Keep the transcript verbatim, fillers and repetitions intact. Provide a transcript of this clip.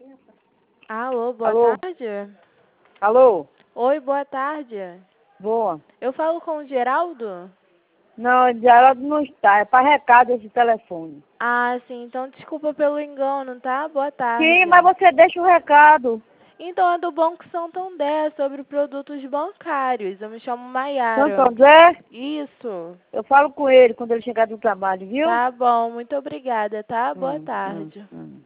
Alô, boa Alô? tarde. Alô? Oi, boa tarde. Boa. Eu falo com o Geraldo? Não, Geraldo não está. É para recado esse telefone. Ah, sim. Então desculpa pelo engano, tá? Boa tarde. Sim, mas você deixa o recado. Então é do Banco Santander, sobre produtos bancários. Eu me chamo Maiara. Santo André, Isso. eu falo com ele quando ele chegar do trabalho, viu? Tá bom, muito obrigada, tá? Boa Hum, hum, tarde. hum.